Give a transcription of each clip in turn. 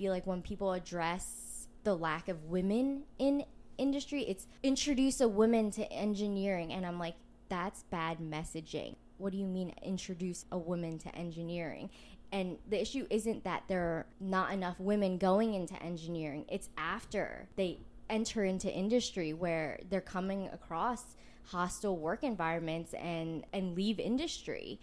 feel like when people address the lack of women in industry, it's introduce a woman to engineering. And I'm like, that's bad messaging. What do you mean introduce a woman to engineering? And the issue isn't that there are not enough women going into engineering. It's after they enter into industry where they're coming across hostile work environments and leave industry.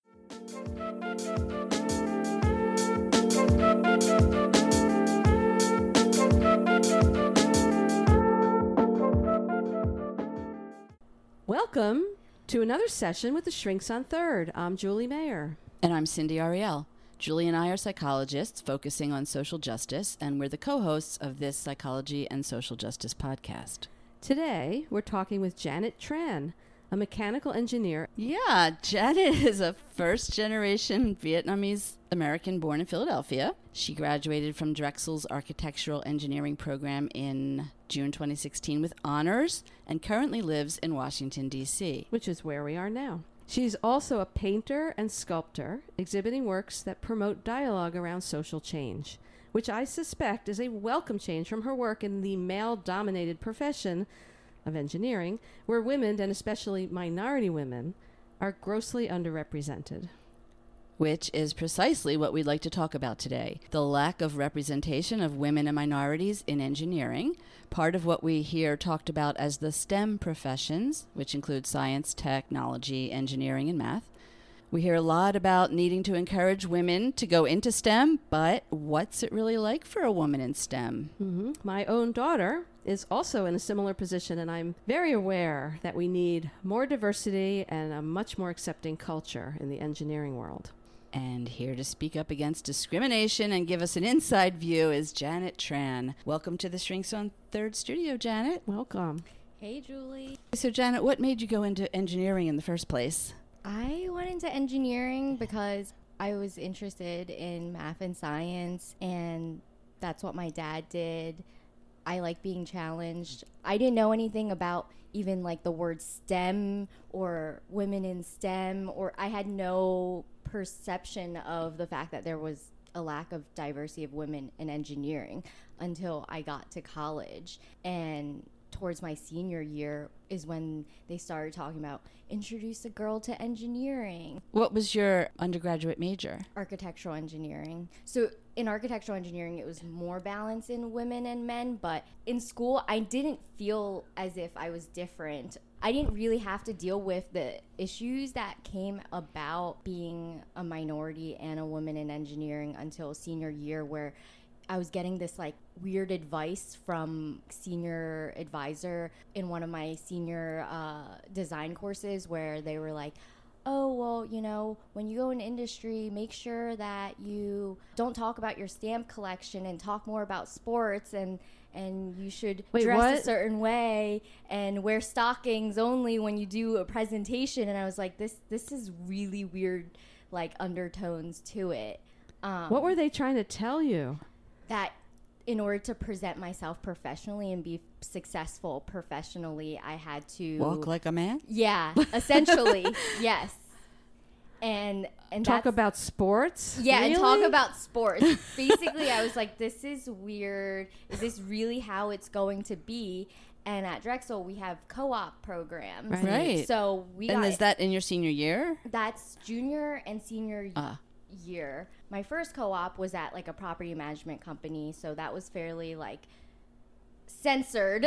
Welcome to another session with the Shrinks on Third. I'm Julie Mayer. And I'm Cindy Ariel. Julie and I are psychologists focusing on social justice, and we're the co-hosts of this Psychology and Social Justice podcast. Today, we're talking with Janet Tran, a mechanical engineer. Yeah, Janet is a first-generation Vietnamese American born in Philadelphia. She graduated from Drexel's Architectural Engineering program in June 2016 with honors and currently lives in Washington, D.C. Which is where we are now. She's also a painter and sculptor, exhibiting works that promote dialogue around social change, which I suspect is a welcome change from her work in the male-dominated profession of engineering, where women, and especially minority women, are grossly underrepresented. Which is precisely what we'd like to talk about today. The lack of representation of women and minorities in engineering, part of what we hear talked about as the STEM professions, which include science, technology, engineering, and math. We hear a lot about needing to encourage women to go into STEM, but what's it really like for a woman in STEM? Mm-hmm. My own daughter is also in a similar position, and I'm very aware that we need more diversity and a much more accepting culture in the engineering world. And here to speak up against discrimination and give us an inside view is Janet Tran. Welcome to the Shrinks on Third studio, Janet. Welcome. Hey, Julie. So, Janet, what made you go into engineering in the first place? I went into engineering because I was interested in math and science, and that's what my dad did. I like being challenged. I didn't know anything about even like the word STEM or women in STEM, or I had no perception of the fact that there was a lack of diversity of women in engineering until I got to college. And towards my senior year is when they started talking about introduce a girl to engineering. What was your undergraduate major? Architectural engineering. So in architectural engineering, it was more balance in women and men, but in school, I didn't feel as if I was different. I didn't really have to deal with the issues that came about being a minority and a woman in engineering until senior year, where I was getting this like weird advice from senior advisor in one of my senior design courses, where they were like, oh, well, you know, when you go in industry, make sure that you don't talk about your stamp collection and talk more about sports, and you should dress a certain way and wear stockings only when you do a presentation. And I was like, this is really weird, like undertones to it. What were they trying to tell you? That in order to present myself professionally and be successful professionally, I had to walk like a man. Yeah, essentially, yes. And talk about sports. Yeah, really? And talk about sports. Basically, I was like, this is weird. Is this really how it's going to be? And at Drexel, we have co-op programs. Right. So and is that in your senior year? That's junior and senior year. My first co-op was at like a property management company, so that was fairly like censored.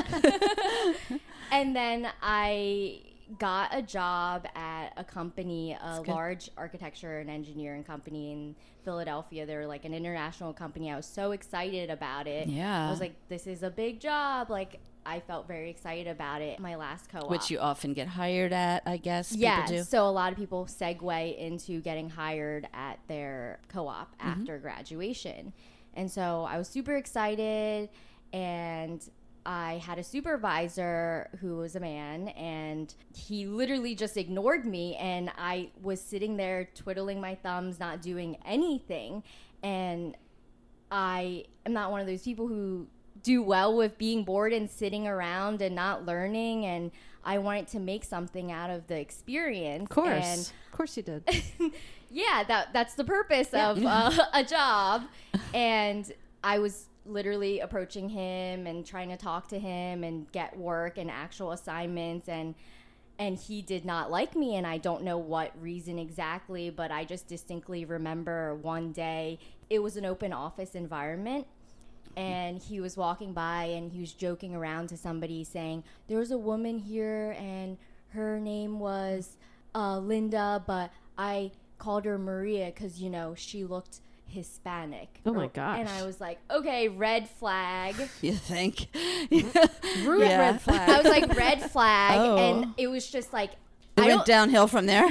And then I got a job at a company, large architecture and engineering company in Philadelphia. They were like an international company. I was so excited about it. Yeah. I was like, this is a big job. Like, I felt very excited about it. My last co-op. Which you often get hired at, I guess. Yeah, people do. So a lot of people segue into getting hired at their co-op after graduation. And so I was super excited, and I had a supervisor who was a man, and he literally just ignored me, and I was sitting there twiddling my thumbs, not doing anything. And I am not one of those people who do well with being bored and sitting around and not learning, and I wanted to make something out of the experience. Of course you did. Yeah, that's the purpose of a job. And I was literally approaching him and trying to talk to him and get work and actual assignments, and he did not like me, and I don't know what reason exactly, but I just distinctly remember one day, it was an open office environment, and he was walking by and he was joking around to somebody saying, there was a woman here and her name was Linda, but I called her Maria because, you know, she looked Hispanic. Oh my gosh. And I was like, okay, red flag. You think? Rude red flag. I was like, red flag. Oh. And it was just like, It went downhill from there.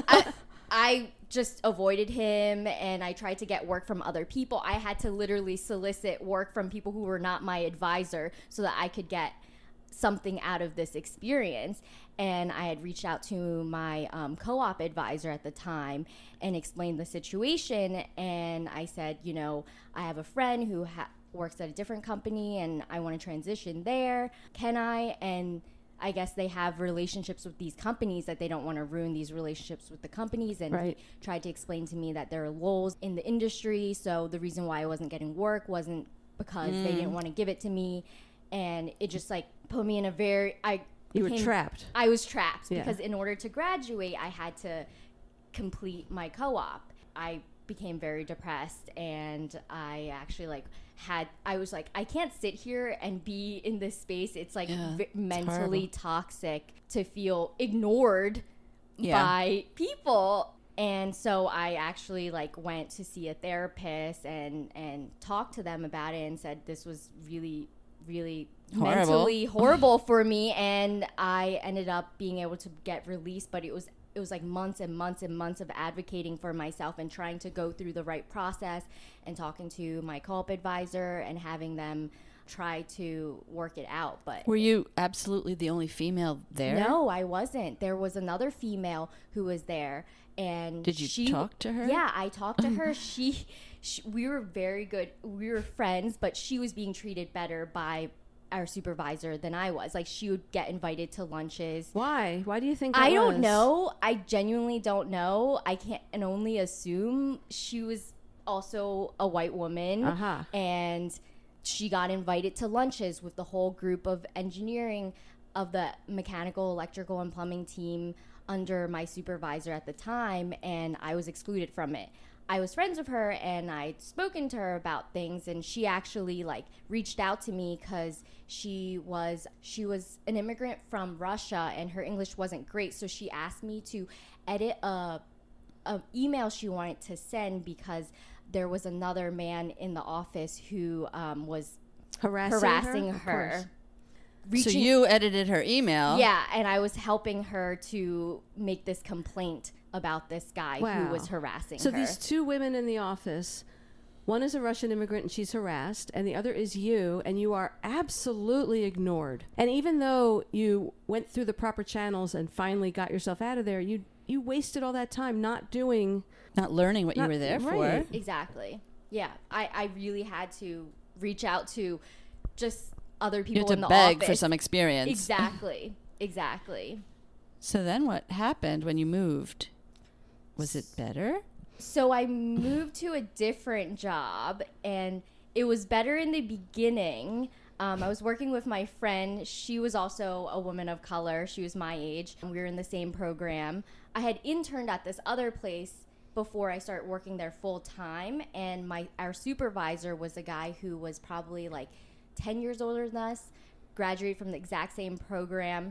I just avoided him, and I tried to get work from other people. I had to literally solicit work from people who were not my advisor so that I could get something out of this experience. And I had reached out to my co-op advisor at the time and explained the situation. And I said, you know, I have a friend who works at a different company and I want to transition there. Can I? And I guess they have relationships with these companies that they don't want to ruin these relationships with the companies. And Right. he tried to explain to me that there are lulls in the industry. So the reason why I wasn't getting work wasn't because they didn't want to give it to me. And it just like put me in a very, You were trapped. I was trapped Yeah. because in order to graduate, I had to complete my co-op. I became very depressed, and I actually I was like, I can't sit here and be in this space. It's like mentally toxic to feel ignored by people. And so I actually went to see a therapist and talked to them about it and said this was really, really mentally horrible for me. And I ended up being able to get released, but it was like months and months and months of advocating for myself and trying to go through the right process and talking to my co-op advisor and having them try to work it out. But were you absolutely the only female there? No, I wasn't. There was another female who was there. And did you talk to her? Yeah, I talked to her. She we were very good. We were friends, but she was being treated better by our supervisor than I was. Like, she would get invited to lunches. Why? Why do you think that I was? don't know. I genuinely don't know. I can't and only assume she was also a white woman. Uh-huh. And she got invited to lunches with the whole group of engineering of the mechanical, electrical, and plumbing team under my supervisor at the time, and I was excluded from it. I was friends with her, and I'd spoken to her about things, and she actually reached out to me because she was an immigrant from Russia, and her English wasn't great, so she asked me to edit a email she wanted to send because there was another man in the office who was harassing her. So you edited her email. Yeah, and I was helping her to make this complaint about this guy who was harassing her. So these two women in the office, one is a Russian immigrant and she's harassed, and the other is you, and you are absolutely ignored. And even though you went through the proper channels and finally got yourself out of there, you wasted all that time not learning what you were there for. Exactly. Yeah, I really had to reach out to just other people you had to in the beg office for some experience. Exactly. So then what happened when you moved? Was it better? So I moved to a different job, and it was better in the beginning. I was working with my friend. She was also a woman of color. She was my age. We were in the same program. I had interned at this other place before I started working there full time, and our supervisor was a guy who was probably 10 years older than us, graduated from the exact same program.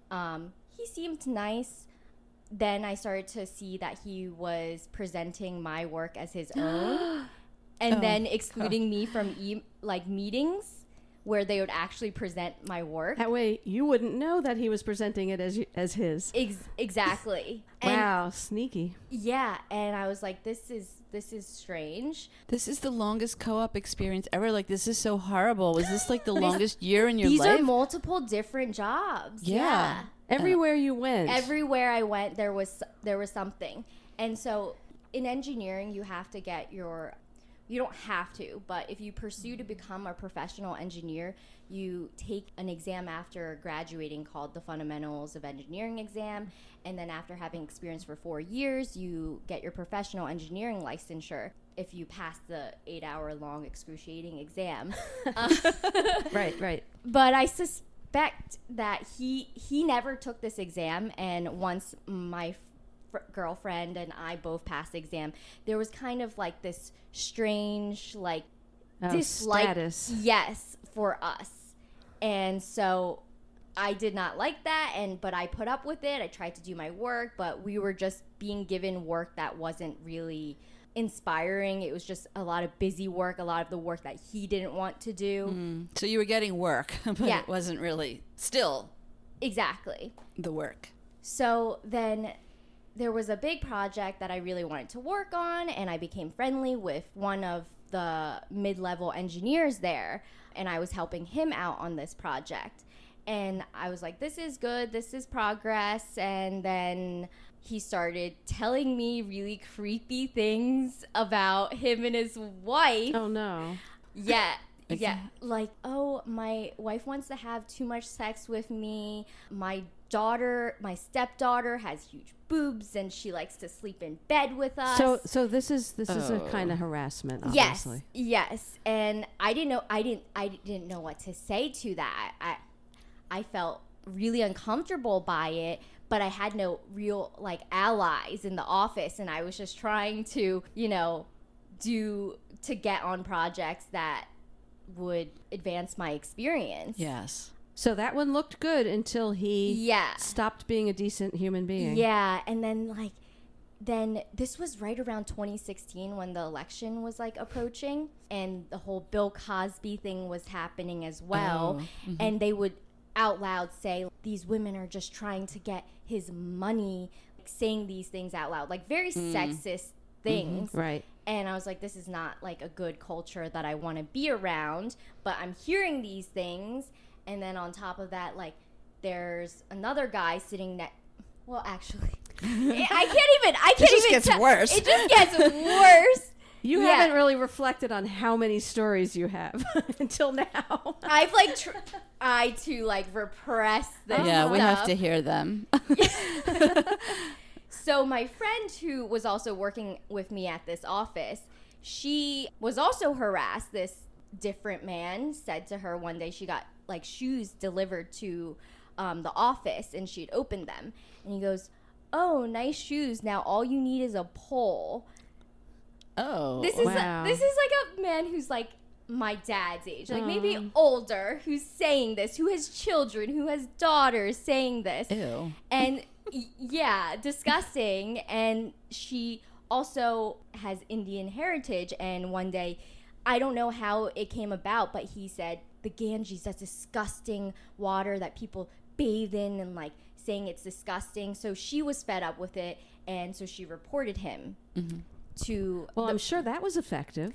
He seemed nice. Then I started to see that he was presenting my work as his own and then excluding me from meetings where they would actually present my work. That way you wouldn't know that he was presenting it as his. Exactly. Wow, sneaky. Yeah, and I was like, this is strange. This is the longest co-op experience ever. This is so horrible. Was this the longest year in your life? These are multiple different jobs. Yeah. Everywhere you went. Everywhere I went, there was something. And so in engineering, you have to get you don't have to, but if you pursue to become a professional engineer, you take an exam after graduating called the Fundamentals of Engineering exam. And then after having experience for 4 years, you get your professional engineering licensure. if you pass the 8-hour long excruciating exam. Right. But I suspect that he never took this exam, and once my girlfriend and I both passed the exam, there was kind of like this strange like dislike, status. yes, for us. And so I did not like that, but I put up with it. I tried to do my work, but we were just being given work that wasn't really inspiring. It was just a lot of busy work, a lot of the work that he didn't want to do. So you were getting work, but Yeah. it wasn't really still Exactly. the work. So then there was a big project that I really wanted to work on, and I became friendly with one of the mid-level engineers there, and I was helping him out on this project. And I was like, this is good, this is progress. And then he started telling me really creepy things about him and his wife. Oh no. Yeah. Yeah. Like, oh, my wife wants to have too much sex with me. My stepdaughter has huge boobs and she likes to sleep in bed with us. So this is a kind of harassment, Yes. obviously. Yes. And I didn't know what to say to that. I felt really uncomfortable by it, but I had no real like allies in the office, and I was just trying to, to get on projects that would advance my experience. Yes. So that one looked good until he Yeah. stopped being a decent human being. Yeah, and then this was right around 2016 when the election was like approaching, and the whole Bill Cosby thing was happening as well. And they would out loud say these women are just trying to get his money, like, saying these things out loud, like very sexist things. Right. And I was like, this is not like a good culture that I want to be around, but I'm hearing these things. And then on top of that, like, there's another guy sitting next. Well, actually, I can't just even. gets worse. It just gets worse. You Yeah. haven't really reflected on how many stories you have until now. I've like tried to like repress this. Yeah, we have stuff. to hear them. So my friend who was also working with me at this office, she was also harassed. This different man said to her one day she got like shoes delivered to the office, and she'd opened them, and he goes, "Oh, nice shoes. Now all you need is a pole." Oh. This is Wow. this is like a man who's like my dad's age, like maybe older, who's saying this, who has children, who has daughters, saying this. Ew. And yeah, disgusting. And she also has Indian heritage. And one day, I don't know how it came about, but he said the Ganges, that's disgusting water that people bathe in, and like saying it's disgusting. So she was fed up with it, and so she reported him to. Well, I'm sure that was effective.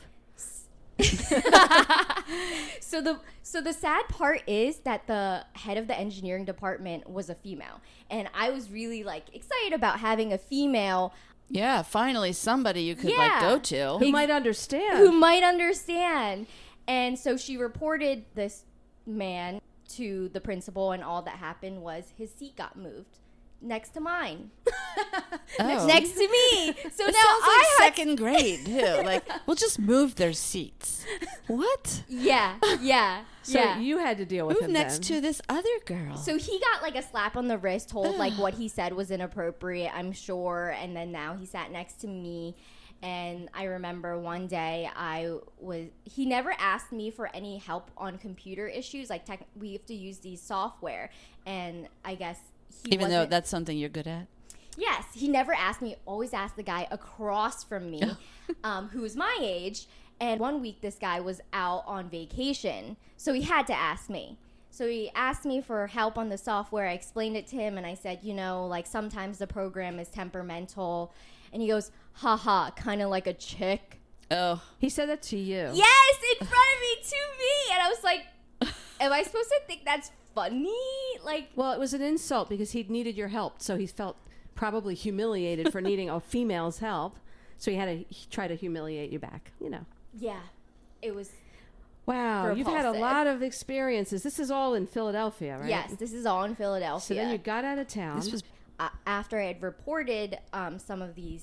So the sad part is that the head of the engineering department was a female, and I was really like excited about having a female Yeah, finally somebody you could Yeah. like go to. Who might understand. who might understand. And so she reported this man to the principal, and all that happened was his seat got moved next to mine, Oh. next to me. So It now sounds like I had second grade too. Like, we'll just move their seats. What? yeah. So yeah. you had to deal with Move him next then. to this other girl. So he got like a slap on the wrist, told like what he said was inappropriate, I'm sure. And then now he sat next to me. And I remember one day he never asked me for any help on computer issues. Like we have to use these software. And I guess Even though that's something you're good at. Yes, he never asked me, always asked the guy across from me, who was my age. And one week this guy was out on vacation, so he had to ask me. So he asked me for help on the software. I explained it to him, and I said, like sometimes the program is temperamental. And he goes, haha, kind of like a chick. Oh. He said that to you. Yes, in front of me, to me. And I was like, am I supposed to think that's funny? Like, Well, it was an insult because he needed your help, so he felt probably humiliated for needing a female's help. So he had to try to humiliate you back, yeah, it was. Wow, you've had a Repulsive. lot of experiences. This is all in Philadelphia, right? Yes, this is all in Philadelphia. So then you got out of town. This was After I had reported some of these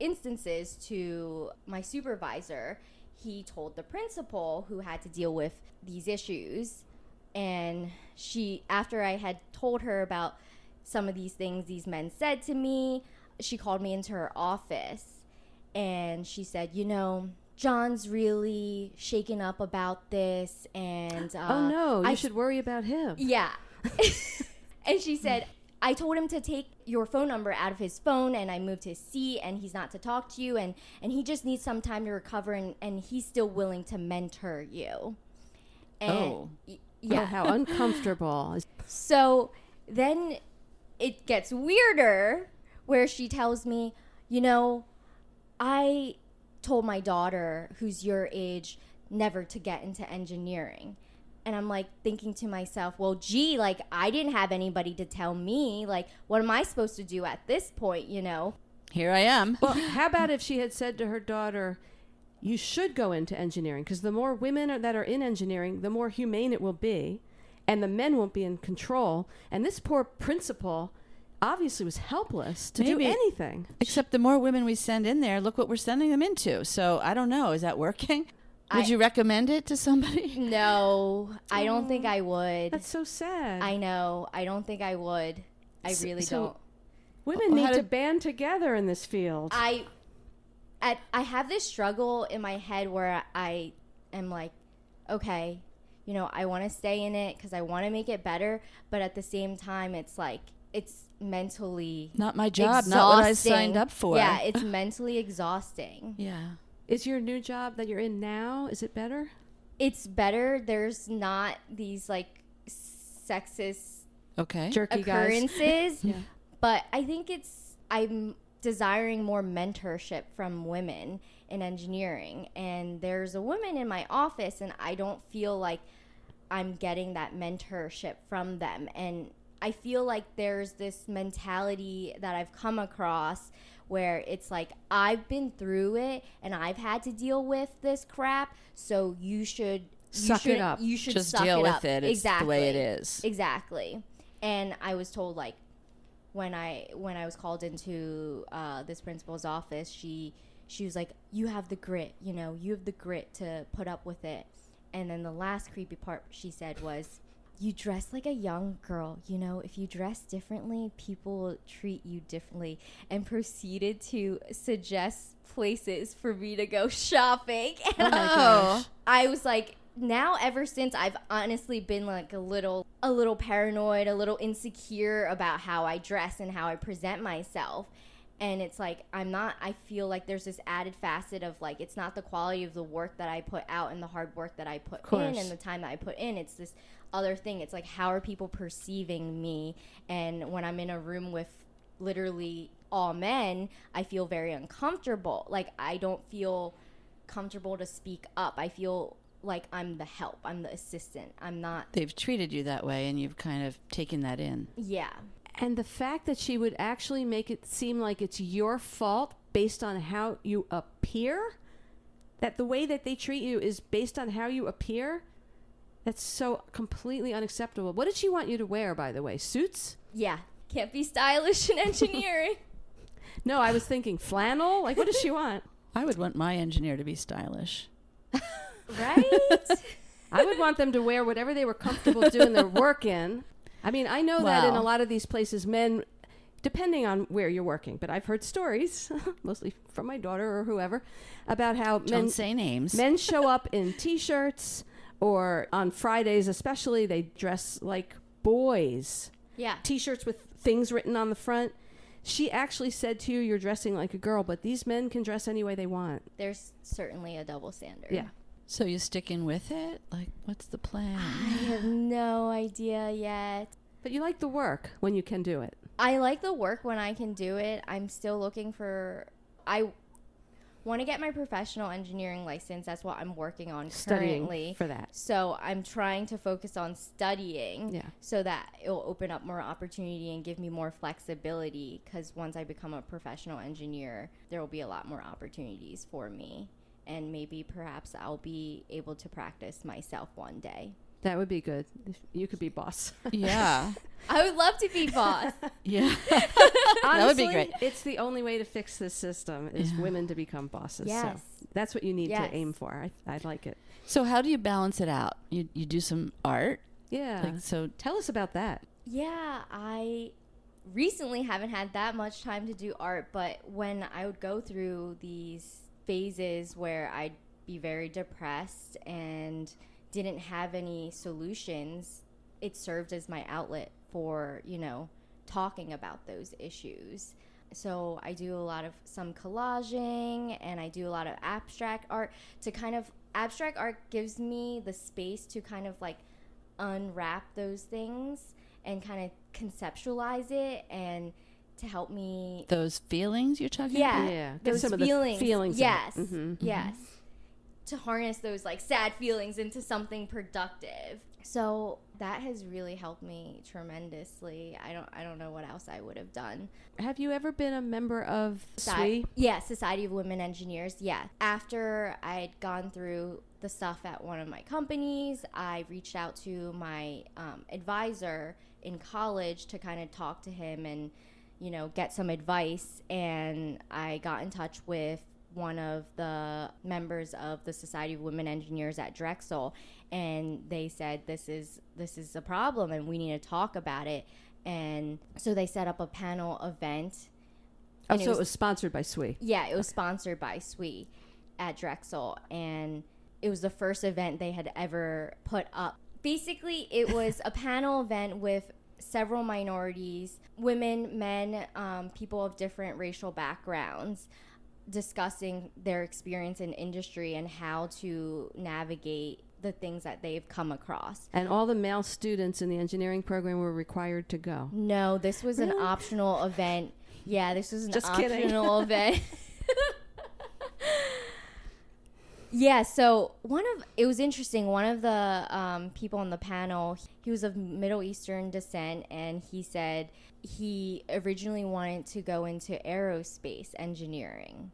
instances to my supervisor. He told the principal, who had to deal with these issues, and after I had told her about some of these things these men said to me, she called me into her office, and she said, John's really shaken up about this, and oh no, you should worry about him. Yeah. And she said, I told him to take your phone number out of his phone, and I moved his seat, and he's not to talk to you, and he just needs some time to recover, and he's still willing to mentor you. And yeah. Oh, how uncomfortable. So then it gets weirder, where she tells me, I told my daughter, who's your age, never to get into engineering. And I'm like thinking to myself, well, gee, like I didn't have anybody to tell me, like, what am I supposed to do at this point, Here I am. Well, how about if she had said to her daughter, you should go into engineering, because the more women that are in engineering, the more humane it will be, and the men won't be in control. And this poor principal obviously was helpless to do anything. Except the more women we send in there, look what we're sending them into. So I don't know. Is that working? Would you recommend it to somebody? No, I don't think I would. That's so sad. I know. I don't think I would. I really don't. Women need to band together in this field. I have this struggle in my head where I am like, okay, I want to stay in it because I want to make it better. But at the same time, it's like, it's mentally not my job, exhausting. Not what I signed up for. Yeah, it's mentally exhausting. Yeah. Is your new job that you're in now, is it better? It's better. There's not these like sexist jerky occurrences. Yeah. But I think I'm desiring more mentorship from women in engineering. And there's a woman in my office, and I don't feel like I'm getting that mentorship from them. And I feel like there's this mentality that I've come across where it's like, I've been through it and I've had to deal with this crap, so you should suck it up. You should just suck deal it with up. it. It's exactly the way it is. Exactly. And I was told, like, when I was called into this principal's office, she was like, you have the grit, you have the grit to put up with it. And then the last creepy part she said was, you dress like a young girl, if you dress differently, people will treat you differently, and proceeded to suggest places for me to go shopping. And I was like, now ever since, I've honestly been like a little paranoid, a little insecure about how I dress and how I present myself. And it's like, I feel like there's this added facet of like, it's not the quality of the work that I put out and the hard work that I put in and the time that I put in. It's this other thing. It's like, how are people perceiving me? And when I'm in a room with literally all men, I feel very uncomfortable. Like, I don't feel comfortable to speak up. I feel like I'm the help. I'm the assistant. I'm not. They've treated you that way, and you've kind of taken that in. Yeah. And the fact that she would actually make it seem like it's your fault based on how you appear, that the way that they treat you is based on how you appear, that's so completely unacceptable. What did she want you to wear, by the way? Suits? Yeah. Can't be stylish in engineering. No, I was thinking flannel. Like, what does she want? I would want my engineer to be stylish. Right? I would want them to wear whatever they were comfortable doing their work in. I mean, I know that in a lot of these places, men, depending on where you're working, but I've heard stories, mostly from my daughter or whoever, about how Don't say names. Men show up in T-shirts, or on Fridays especially, they dress like boys. Yeah. T-shirts with things written on the front. She actually said to you, you're dressing like a girl, but these men can dress any way they want. There's certainly a double standard. Yeah. So you sticking with it? Like, what's the plan? I have no idea yet. But you like the work when you can do it. I like the work when I can do it. I'm still looking for... I want to get my professional engineering license. That's what I'm working on Studying currently. for that. So I'm trying to focus on studying so that it'll open up more opportunity and give me more flexibility, because once I become a professional engineer, there will be a lot more opportunities for me. And maybe perhaps I'll be able to practice myself one day. That would be good. You could be boss. Yeah. I would love to be boss. Yeah. Honestly, would be great. It's the only way to fix this system is women to become bosses. Yes. So that's what you need Yes. to aim for. I like it. So how do you balance it out? You do some art? Yeah. Like, so Tell us about that. Yeah, I recently haven't had that much time to do art, but when I would go through these phases where I'd be very depressed and didn't have any solutions, it served as my outlet for, talking about those issues. So I do a lot of some collaging, and I do a lot of abstract art abstract art gives me the space to kind of like unwrap those things and kind of conceptualize it, and to help me those feelings you're talking yeah, about? Yeah. Get those some of feelings, the feelings. yes, out. Mhm. yes, to harness those like sad feelings into something productive. So that has really helped me tremendously. I don't know what else I would have done. Have you ever been a member of SWE? Yeah, Society of Women Engineers. Yeah. After I'd gone through the stuff at one of my companies, I reached out to my advisor in college to kind of talk to him and, get some advice. And I got in touch with one of the members of the Society of Women Engineers at Drexel, and they said this is a problem and we need to talk about it. And so they set up a panel event. Oh, And so it was sponsored by SWE. Yeah, it was sponsored by SWE at Drexel, and it was the first event they had ever put up. Basically, it was a panel event with several minorities, women, men, people of different racial backgrounds, discussing their experience in industry and how to navigate the things that they've come across. And all the male students in the engineering program were required to go. No, this was an Really? optional event. Yeah, this was an Just kidding. optional event. Yeah, so it was interesting. One of the people on the panel, he was of Middle Eastern descent, and he said he originally wanted to go into aerospace engineering,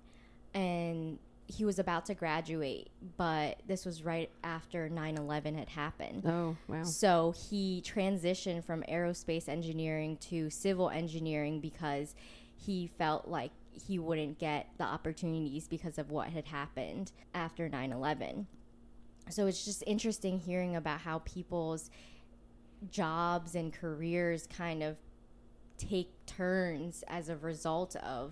and he was about to graduate, but this was right after 9/11 had happened. Oh, wow. So he transitioned from aerospace engineering to civil engineering because he felt like he wouldn't get the opportunities because of what had happened after 9/11. So it's just interesting hearing about how people's jobs and careers kind of take turns as a result of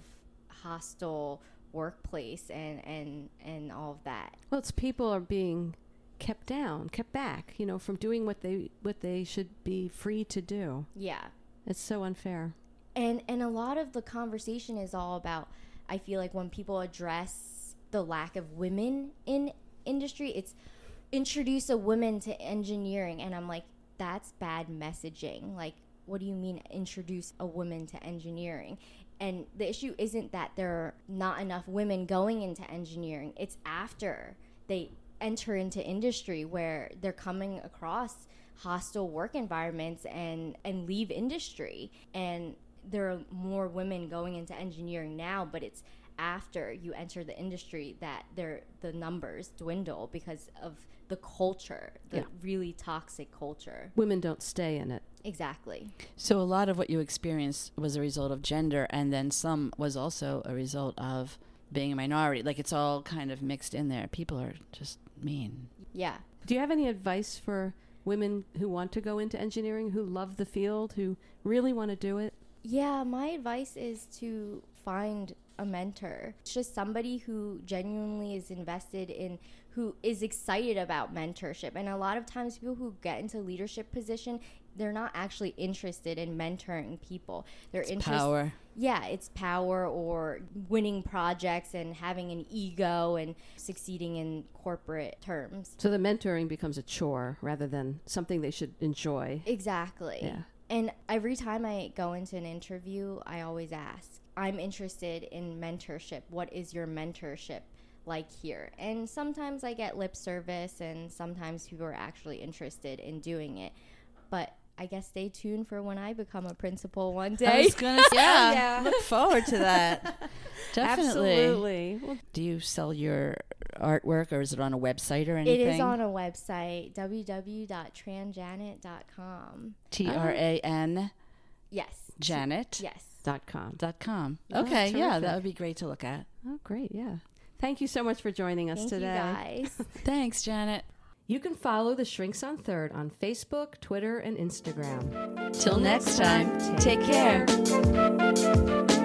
hostile workplace and all of that. Well, it's people are being kept down, kept back, from doing what they should be free to do. Yeah. It's so unfair. And a lot of the conversation is all about, I feel like when people address the lack of women in industry, it's introduce a woman to engineering. And I'm like, that's bad messaging. Like, what do you mean introduce a woman to engineering? And the issue isn't that there are not enough women going into engineering. It's after they enter into industry where they're coming across hostile work environments and leave industry. And there are more women going into engineering now, but it's after you enter the industry that the numbers dwindle because of the culture, the really toxic culture. Women don't stay in it. Exactly. So a lot of what you experienced was a result of gender, and then some was also a result of being a minority. Like, it's all kind of mixed in there. People are just mean. Yeah. Do you have any advice for women who want to go into engineering, who love the field, who really want to do it? Yeah, my advice is to find a mentor. It's just somebody who genuinely is invested in, who is excited about mentorship. And a lot of times people who get into leadership position, they're not actually interested in mentoring people. They're interested. Power. Yeah, it's power or winning projects and having an ego and succeeding in corporate terms. So the mentoring becomes a chore rather than something they should enjoy. Exactly. Yeah. And every time I go into an interview, I always ask, I'm interested in mentorship. What is your mentorship like here? And sometimes I get lip service, and sometimes people are actually interested in doing it. But I guess stay tuned for when I become a principal one day. I was going to say, Yeah. look forward to that. Definitely. Absolutely. Well, Do you sell your artwork, or is it on a website or It anything? is on a website, www.tranjanet.com. TRAN Yes. Janet. Yes. .com. .com. Oh, Okay, yeah, terrific. that would be great to look at. Oh, great. Yeah. Thank you so much for joining us Thank today. you guys. Thanks, Janet. You can follow the Shrinks on Third on Facebook, Twitter, and Instagram. Till next time, take care.